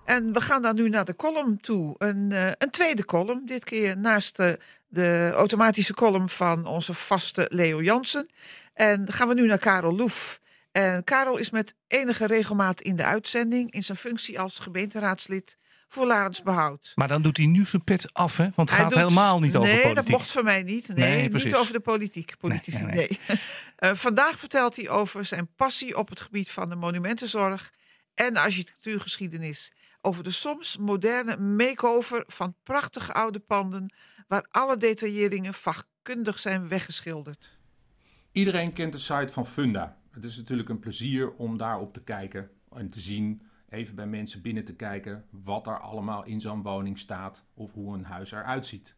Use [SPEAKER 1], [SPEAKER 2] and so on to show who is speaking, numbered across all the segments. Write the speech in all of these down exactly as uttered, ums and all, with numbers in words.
[SPEAKER 1] En we gaan dan nu naar de column toe. Een, uh, een tweede column, dit keer naast de, de automatische column van onze vaste Leo Jansen. En dan gaan we nu naar Karel Loef. En Karel is met enige regelmaat in de uitzending in zijn functie als gemeenteraadslid voor Larensbehoud.
[SPEAKER 2] Maar dan doet hij nu zijn pet af, hè? Want het
[SPEAKER 1] Hij
[SPEAKER 2] gaat
[SPEAKER 1] doet,
[SPEAKER 2] helemaal niet over
[SPEAKER 1] nee,
[SPEAKER 2] politiek.
[SPEAKER 1] Nee, dat mocht van mij niet. Nee,
[SPEAKER 2] nee
[SPEAKER 1] niet over de politiek. Politici, nee. nee, nee. nee. uh, vandaag vertelt hij over zijn passie op het gebied van de monumentenzorg en de architectuurgeschiedenis. Over de soms moderne make-over van prachtige oude panden waar alle detailleringen vakkundig zijn weggeschilderd.
[SPEAKER 3] Iedereen kent de site van Funda. Het is natuurlijk een plezier om daarop te kijken en te zien, even bij mensen binnen te kijken, wat er allemaal in zo'n woning staat of hoe een huis eruit ziet.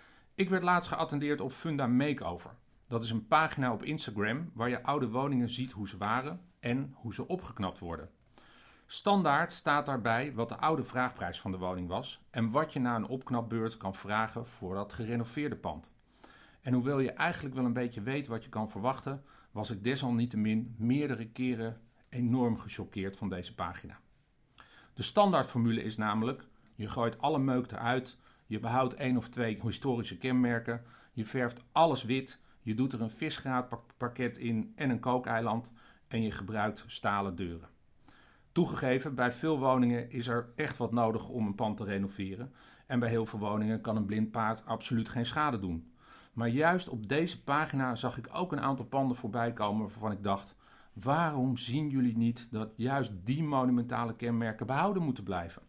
[SPEAKER 3] Ik werd laatst geattendeerd op Funda Makeover. Dat is een pagina op Instagram waar je oude woningen ziet hoe ze waren en hoe ze opgeknapt worden. Standaard staat daarbij wat de oude vraagprijs van de woning was en wat je na een opknapbeurt kan vragen voor dat gerenoveerde pand. En hoewel je eigenlijk wel een beetje weet wat je kan verwachten, was ik desalniettemin meerdere keren enorm gechoqueerd van deze pagina. De standaardformule is namelijk, je gooit alle meuk eruit, je behoudt één of twee historische kenmerken, je verft alles wit, je doet er een visgraatparket in en een kookeiland en je gebruikt stalen deuren. Toegegeven, bij veel woningen is er echt wat nodig om een pand te renoveren en bij heel veel woningen kan een blind paard absoluut geen schade doen. Maar juist op deze pagina zag ik ook een aantal panden voorbij komen waarvan ik dacht, waarom zien jullie niet dat juist die monumentale kenmerken behouden moeten blijven?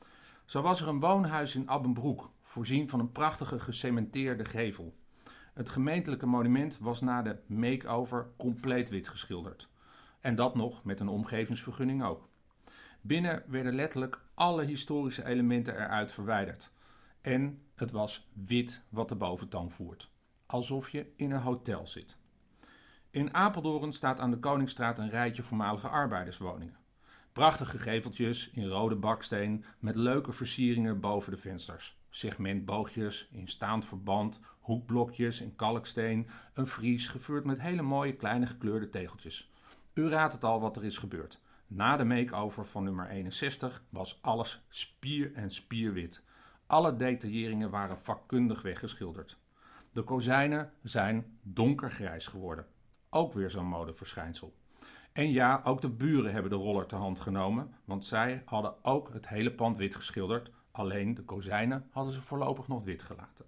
[SPEAKER 3] Zo was er een woonhuis in Abbenbroek, voorzien van een prachtige gecementeerde gevel. Het gemeentelijke monument was na de make-over compleet wit geschilderd. En dat nog met een omgevingsvergunning ook. Binnen werden letterlijk alle historische elementen eruit verwijderd. En het was wit wat de boventoon voert. Alsof je in een hotel zit. In Apeldoorn staat aan de Koningsstraat een rijtje voormalige arbeiderswoningen. Prachtige geveltjes in rode baksteen met leuke versieringen boven de vensters. Segmentboogjes in staand verband, hoekblokjes in kalksteen, een vries gevuld met hele mooie kleine gekleurde tegeltjes. U raadt het al wat er is gebeurd. Na de make-over van nummer eenenzestig was alles spier en spierwit. Alle detailleringen waren vakkundig weggeschilderd. De kozijnen zijn donkergrijs geworden. Ook weer zo'n modeverschijnsel. En ja, ook de buren hebben de roller ter hand genomen, want zij hadden ook het hele pand wit geschilderd, alleen de kozijnen hadden ze voorlopig nog wit gelaten.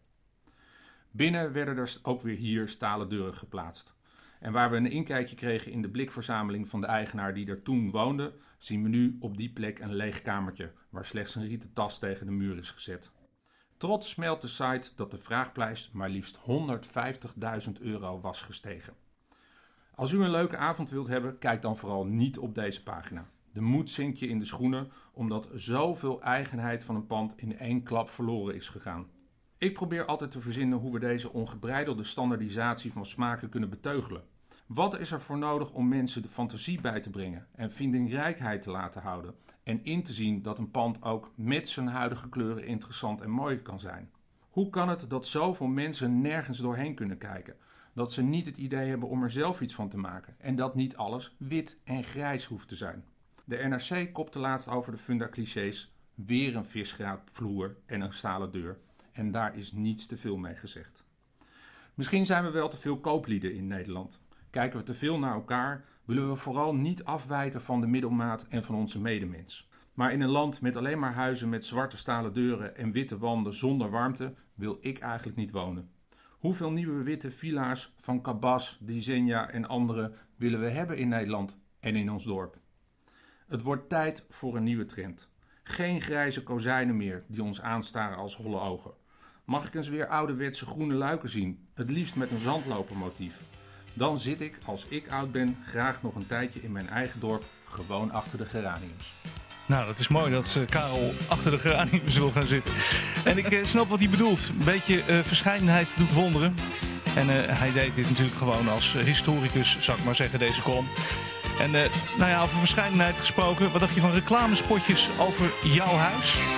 [SPEAKER 3] Binnen werden er ook weer hier stalen deuren geplaatst. En waar we een inkijkje kregen in de blikverzameling van de eigenaar die er toen woonde, zien we nu op die plek een leeg kamertje waar slechts een rieten tas tegen de muur is gezet. Trots meldt de site dat de vraagprijs maar liefst honderdvijftigduizend euro was gestegen. Als u een leuke avond wilt hebben, kijk dan vooral niet op deze pagina. De moed zinkt je in de schoenen omdat zoveel eigenheid van een pand in één klap verloren is gegaan. Ik probeer altijd te verzinnen hoe we deze ongebreidelde standaardisatie van smaken kunnen beteugelen. Wat is er voor nodig om mensen de fantasie bij te brengen en vindingrijkheid te laten houden en in te zien dat een pand ook met zijn huidige kleuren interessant en mooi kan zijn? Hoe kan het dat zoveel mensen nergens doorheen kunnen kijken? Dat ze niet het idee hebben om er zelf iets van te maken en dat niet alles wit en grijs hoeft te zijn. De N R C kopte laatst over de Funda-clichés weer een visgraatvloer en een stalen deur. En daar is niets te veel mee gezegd. Misschien zijn we wel te veel kooplieden in Nederland. Kijken we te veel naar elkaar, willen we vooral niet afwijken van de middelmaat en van onze medemens. Maar in een land met alleen maar huizen met zwarte stalen deuren en witte wanden zonder warmte wil ik eigenlijk niet wonen. Hoeveel nieuwe witte villa's van Cabas, Dizenja en anderen willen we hebben in Nederland en in ons dorp? Het wordt tijd voor een nieuwe trend. Geen grijze kozijnen meer die ons aanstaren als holle ogen. Mag ik eens weer ouderwetse groene luiken zien, het liefst met een zandlopermotief. Dan zit ik, als ik oud ben, graag nog een tijdje in mijn eigen dorp, gewoon achter de geraniums.
[SPEAKER 2] Nou, dat is mooi dat uh, Karel achter de geraniums wil gaan zitten. En ik uh, snap wat hij bedoelt. Een beetje uh, verscheidenheid doet wonderen. En uh, hij deed dit natuurlijk gewoon als uh, historicus, zou ik maar zeggen, deze column. En uh, nou ja, over verscheidenheid gesproken, wat dacht je van reclamespotjes over jouw huis?